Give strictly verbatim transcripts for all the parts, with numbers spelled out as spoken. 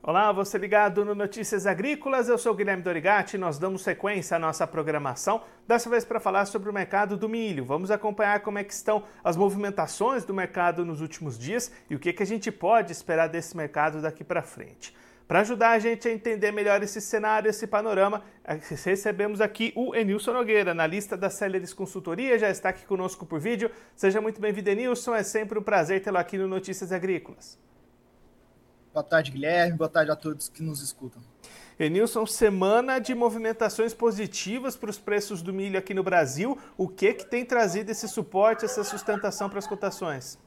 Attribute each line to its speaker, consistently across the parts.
Speaker 1: Olá, você ligado no Notícias Agrícolas, eu sou o Guilherme Dorigatti e nós damos sequência à nossa programação, dessa vez para falar sobre o mercado do milho. Vamos acompanhar como é que estão as movimentações do mercado nos últimos dias e o que, que a gente pode esperar desse mercado daqui para frente. Para ajudar a gente a entender melhor esse cenário, esse panorama, recebemos aqui o Enilson Nogueira, analista da Celeris Consultoria, já está aqui conosco por vídeo. Seja muito bem-vindo, Enilson, é sempre um prazer tê-lo aqui no Notícias Agrícolas.
Speaker 2: Boa tarde, Guilherme. Boa tarde a todos que nos escutam.
Speaker 1: Enilson, semana de movimentações positivas para os preços do milho aqui no Brasil. O que, que tem trazido esse suporte, essa sustentação para as cotações?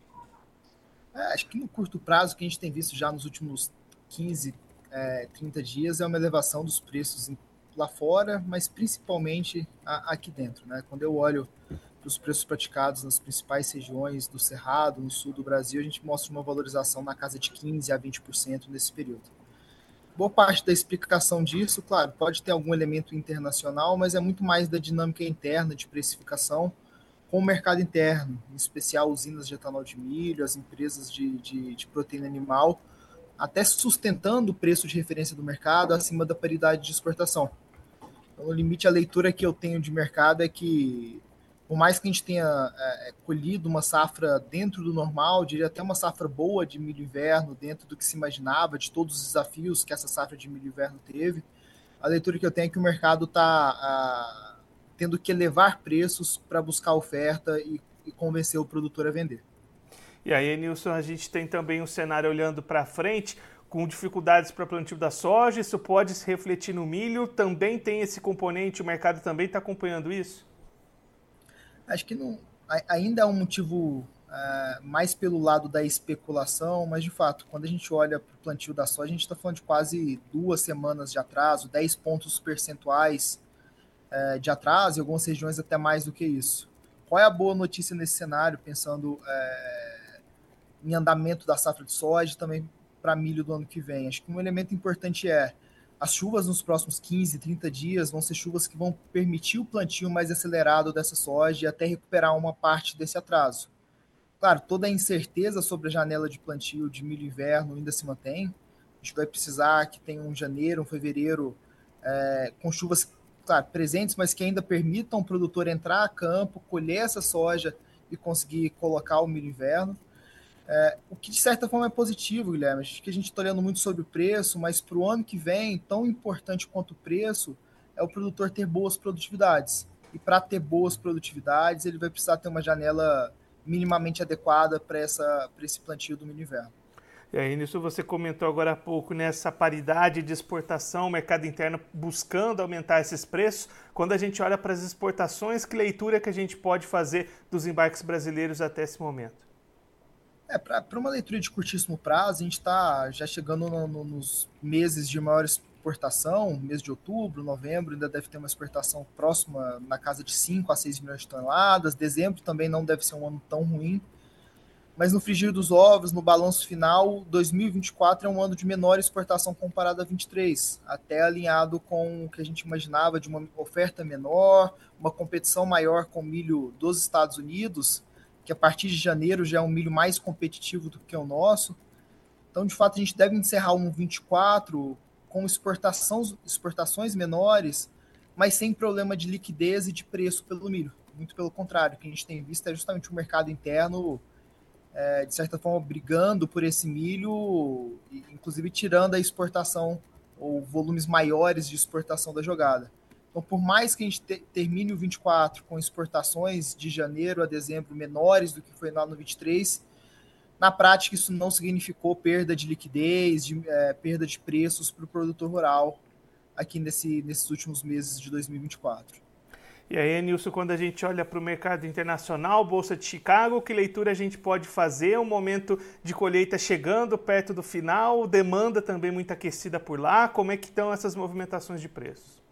Speaker 2: É, acho que no curto prazo, o que a gente tem visto já nos últimos quinze, é, trinta dias é uma elevação dos preços lá fora, mas principalmente aqui dentro, né? Quando eu olho para os preços praticados nas principais regiões do Cerrado, no sul do Brasil, a gente mostra uma valorização na casa de quinze a vinte por cento nesse período. Boa parte da explicação disso, claro, pode ter algum elemento internacional, mas é muito mais da dinâmica interna de precificação com o mercado interno, em especial usinas de etanol de milho, as empresas de, de, de proteína animal, até sustentando o preço de referência do mercado acima da paridade de exportação. Então, no limite, a leitura que eu tenho de mercado é que, por mais que a gente tenha é, colhido uma safra dentro do normal, diria até uma safra boa de milho inverno, dentro do que se imaginava, de todos os desafios que essa safra de milho inverno teve, a leitura que eu tenho é que o mercado está tendo que elevar preços para buscar oferta e, e convencer o produtor a vender.
Speaker 1: E aí, Enilson, a gente tem também um cenário olhando para frente, com dificuldades para plantio da soja, isso pode se refletir no milho, também tem esse componente, o mercado também está acompanhando isso?
Speaker 2: Acho que não, ainda é um motivo uh, mais pelo lado da especulação, mas de fato, quando a gente olha para o plantio da soja, a gente está falando de quase duas semanas de atraso, dez pontos percentuais uh, de atraso, em algumas regiões até mais do que isso. Qual é a boa notícia nesse cenário, pensando uh, em andamento da safra de soja e também para milho do ano que vem? Acho que um elemento importante é as chuvas nos próximos quinze, trinta dias vão ser chuvas que vão permitir o plantio mais acelerado dessa soja e até recuperar uma parte desse atraso. Claro, toda a incerteza sobre a janela de plantio de milho inverno ainda se mantém. A gente vai precisar que tenha um janeiro, um fevereiro é, com chuvas, claro, presentes, mas que ainda permitam o produtor entrar a campo, colher essa soja e conseguir colocar o milho inverno. É, o que de certa forma é positivo, Guilherme. Acho que a gente está olhando muito sobre o preço, mas para o ano que vem, tão importante quanto o preço é o produtor ter boas produtividades. E para ter boas produtividades, ele vai precisar ter uma janela minimamente adequada para esse plantio do milho inverno.
Speaker 1: E aí, nisso você comentou agora há pouco nessa paridade de exportação, o mercado interno buscando aumentar esses preços. Quando a gente olha para as exportações, que leitura que a gente pode fazer dos embarques brasileiros até esse momento?
Speaker 2: É, para uma leitura de curtíssimo prazo, a gente está já chegando no, no, nos meses de maior exportação, mês de outubro, novembro, ainda deve ter uma exportação próxima na casa de cinco a seis milhões de toneladas, dezembro também não deve ser um ano tão ruim, mas no frigir dos ovos, no balanço final, dois mil e vinte e quatro é um ano de menor exportação comparado a vinte e três, até alinhado com o que a gente imaginava de uma oferta menor, uma competição maior com o milho dos Estados Unidos, que a partir de janeiro já é um milho mais competitivo do que o nosso. Então, de fato, a gente deve encerrar um vinte e quatro com exportação, exportações menores, mas sem problema de liquidez e de preço pelo milho. Muito pelo contrário, o que a gente tem visto é justamente o mercado interno, é, de certa forma, brigando por esse milho, inclusive tirando a exportação ou volumes maiores de exportação da jogada. Então, por mais que a gente te, termine o vinte e quatro com exportações de janeiro a dezembro menores do que foi lá no vinte e três, na prática isso não significou perda de liquidez, de, é, perda de preços para o produtor rural aqui nesse, nesses últimos meses de dois mil e vinte e quatro.
Speaker 1: E aí, Nilson, quando a gente olha para o mercado internacional, Bolsa de Chicago, que leitura a gente pode fazer? Um momento de colheita chegando perto do final, demanda também muito aquecida por lá. Como é que estão essas movimentações de preços?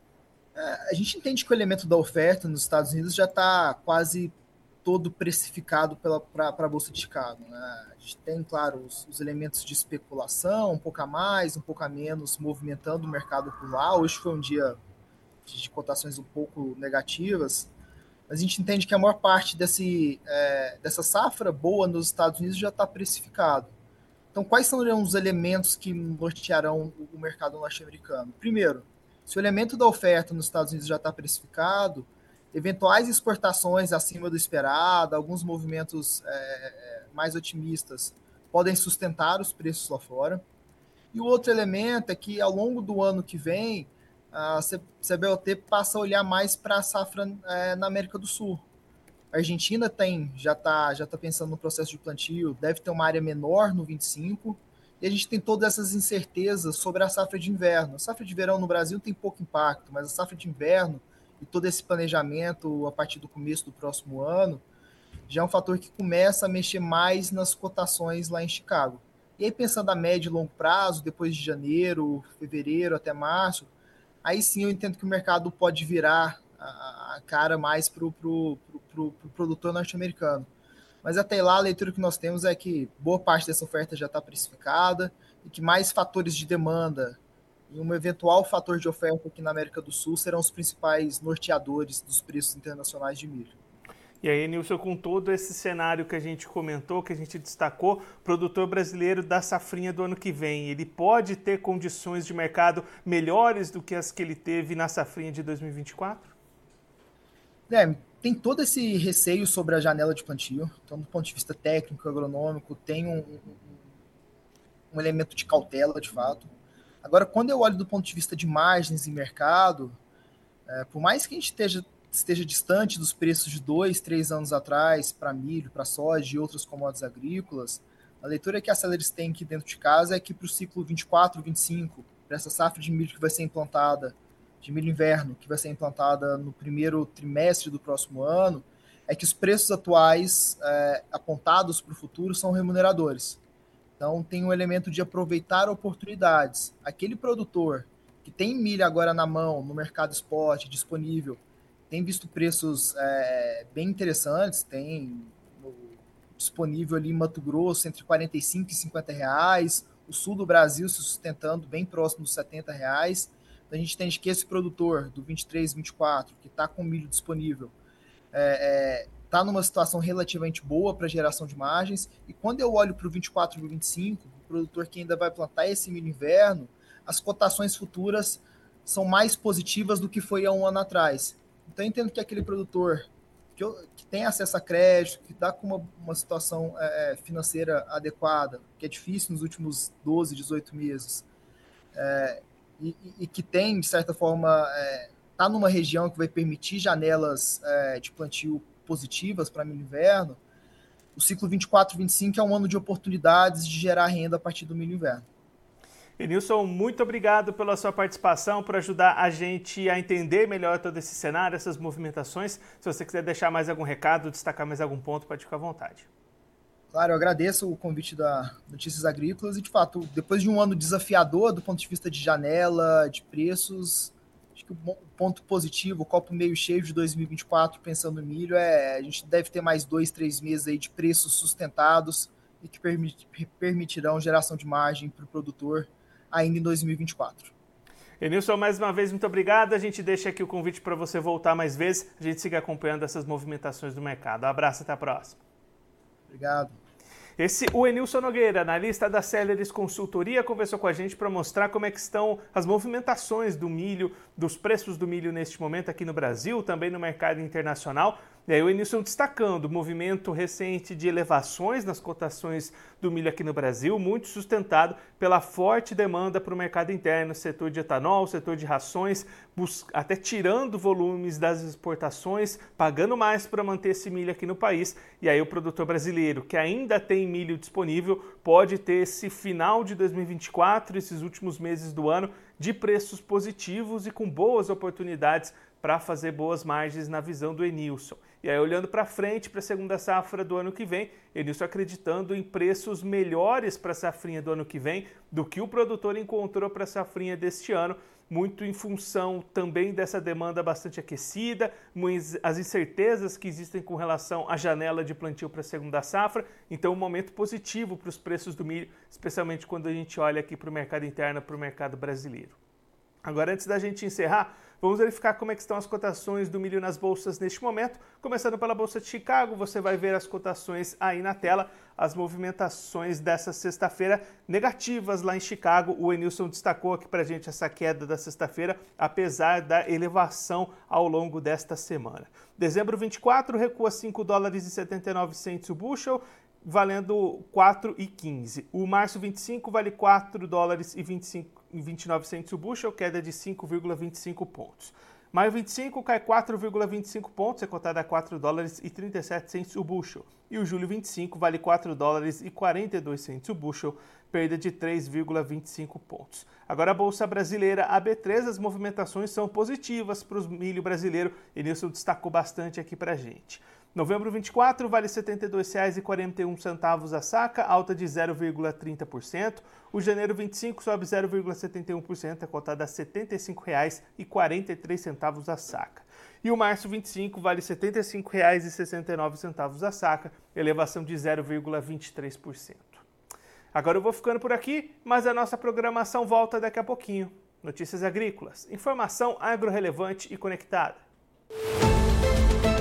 Speaker 2: A gente entende que o elemento da oferta nos Estados Unidos já está quase todo precificado para a Bolsa de Chicago. Né? A gente tem, claro, os, os elementos de especulação, um pouco a mais, um pouco a menos, movimentando o mercado por lá. Hoje foi um dia de, de cotações um pouco negativas, mas a gente entende que a maior parte desse, é, dessa safra boa nos Estados Unidos já está precificado. Então, quais são os elementos que nortearão o mercado norte-americano? Primeiro, se o elemento da oferta nos Estados Unidos já está precificado, eventuais exportações acima do esperado, alguns movimentos é, mais otimistas podem sustentar os preços lá fora. E o outro elemento é que, ao longo do ano que vem, a C B O T passa a olhar mais para a safra é, na América do Sul. A Argentina tem, já está já tá pensando no processo de plantio, deve ter uma área menor no vinte e cinco, e a gente tem todas essas incertezas sobre a safra de inverno. A safra de verão no Brasil tem pouco impacto, mas a safra de inverno e todo esse planejamento a partir do começo do próximo ano já é um fator que começa a mexer mais nas cotações lá em Chicago. E aí, pensando a médio e longo prazo, depois de janeiro, fevereiro até março, aí sim eu entendo que o mercado pode virar a cara mais para o pro, pro, pro, pro produtor norte-americano. Mas até lá, a leitura que nós temos é que boa parte dessa oferta já está precificada e que mais fatores de demanda e um eventual fator de oferta aqui na América do Sul serão os principais norteadores dos preços internacionais de milho.
Speaker 1: E aí, Nilson, com todo esse cenário que a gente comentou, que a gente destacou, o produtor brasileiro da safrinha do ano que vem, ele pode ter condições de mercado melhores do que as que ele teve na safrinha de dois mil e vinte e quatro?
Speaker 2: É, tem todo esse receio sobre a janela de plantio. Então, do ponto de vista técnico, agronômico, tem um, um, um elemento de cautela, de fato. Agora, quando eu olho do ponto de vista de margens e mercado, é, por mais que a gente esteja esteja distante dos preços de dois, três anos atrás para milho, para soja e outras commodities agrícolas, a leitura que a Celeris tem aqui dentro de casa é que para o ciclo vinte e quatro, vinte e cinco, para essa safra de milho que vai ser implantada, de milho inverno, que vai ser implantada no primeiro trimestre do próximo ano, é que os preços atuais é, apontados para o futuro são remuneradores. Então tem um elemento de aproveitar oportunidades. Aquele produtor que tem milho agora na mão, no mercado spot, disponível, tem visto preços é, bem interessantes, tem no, disponível ali em Mato Grosso entre quarenta e cinco e cinquenta reais, o sul do Brasil se sustentando bem próximo dos setenta reais. Então a gente entende que esse produtor do vinte e três, vinte e quatro, que está com milho disponível, está é, é, tá numa situação relativamente boa para geração de margens, e quando eu olho para o vinte e quatro e vinte e cinco, o produtor que ainda vai plantar esse milho inverno, as cotações futuras são mais positivas do que foi há um ano atrás. Então, eu entendo que aquele produtor que, eu, que tem acesso a crédito, que está com uma, uma situação é, financeira adequada, que é difícil nos últimos doze, dezoito meses, é, e, e que tem, de certa forma, está é, numa região que vai permitir janelas é, de plantio positivas para milho inverno, o ciclo vinte e quatro, vinte e cinco é um ano de oportunidades de gerar renda a partir do milho inverno.
Speaker 1: Nilson, muito obrigado pela sua participação, por ajudar a gente a entender melhor todo esse cenário, essas movimentações. Se você quiser deixar mais algum recado, destacar mais algum ponto, pode ficar à vontade.
Speaker 2: Claro, eu agradeço o convite da Notícias Agrícolas e, de fato, depois de um ano desafiador do ponto de vista de janela, de preços, acho que o ponto positivo, o copo meio cheio de dois mil e vinte e quatro, pensando no milho, é a gente deve ter mais dois, três meses aí de preços sustentados e que permit, permitirão geração de margem para o produtor ainda em dois mil e vinte e quatro.
Speaker 1: Nilson, mais uma vez, muito obrigado. A gente deixa aqui o convite para você voltar mais vezes. A gente siga acompanhando essas movimentações do mercado. Um abraço, até a próxima.
Speaker 2: Obrigado.
Speaker 1: Esse, o Enilson Nogueira, analista da Celeris Consultoria, conversou com a gente para mostrar como é que estão as movimentações do milho, dos preços do milho neste momento aqui no Brasil, também no mercado internacional. E aí o Enilson destacando o movimento recente de elevações nas cotações do milho aqui no Brasil, muito sustentado pela forte demanda para o mercado interno, setor de etanol, setor de rações, até tirando volumes das exportações, pagando mais para manter esse milho aqui no país. E aí o produtor brasileiro, que ainda tem milho disponível, pode ter esse final de dois mil e vinte e quatro, esses últimos meses do ano, de preços positivos e com boas oportunidades para fazer boas margens na visão do Enilson. E aí, olhando para frente, para a segunda safra do ano que vem, Enilson acreditando em preços melhores para a safrinha do ano que vem do que o produtor encontrou para a safrinha deste ano, muito em função também dessa demanda bastante aquecida, as incertezas que existem com relação à janela de plantio para a segunda safra. Então, um momento positivo para os preços do milho, especialmente quando a gente olha aqui para o mercado interno, para o mercado brasileiro. Agora, antes da gente encerrar, Vamos verificar como é que estão as cotações do milho nas bolsas neste momento. Começando pela Bolsa de Chicago, você vai ver as cotações aí na tela. As movimentações dessa sexta-feira negativas lá em Chicago. O Enilson destacou aqui para a gente essa queda da sexta-feira, apesar da elevação ao longo desta semana. Dezembro vinte e quatro recua cinco dólares e setenta e nove centavos o bushel, valendo quatro reais e quinze centavos. O março vinte e cinco vale quatro dólares e vinte e nove centavos o bushel, queda de cinco vírgula vinte e cinco pontos. Maio vinte e cinco cai quatro vírgula vinte e cinco pontos, é cotada a quatro dólares e trinta e sete centavos o bushel. E o julho vinte e cinco vale quatro dólares e quarenta e dois centavos o bushel, perda de três vírgula vinte e cinco pontos. Agora a Bolsa Brasileira, a B três, as movimentações são positivas para o milho brasileiro, e Nilson destacou bastante aqui para a gente. Novembro vinte e quatro vale setenta e dois reais e quarenta e um centavos a saca, alta de zero vírgula trinta por cento. O janeiro vinte e cinco sobe zero vírgula setenta e um por cento, é cotada a setenta e cinco reais e quarenta e três centavos a saca. E o março vinte e cinco vale setenta e cinco reais e sessenta e nove centavos a saca, elevação de zero vírgula vinte e três por cento. Agora eu vou ficando por aqui, mas a nossa programação volta daqui a pouquinho. Notícias agrícolas, informação agro-relevante e conectada.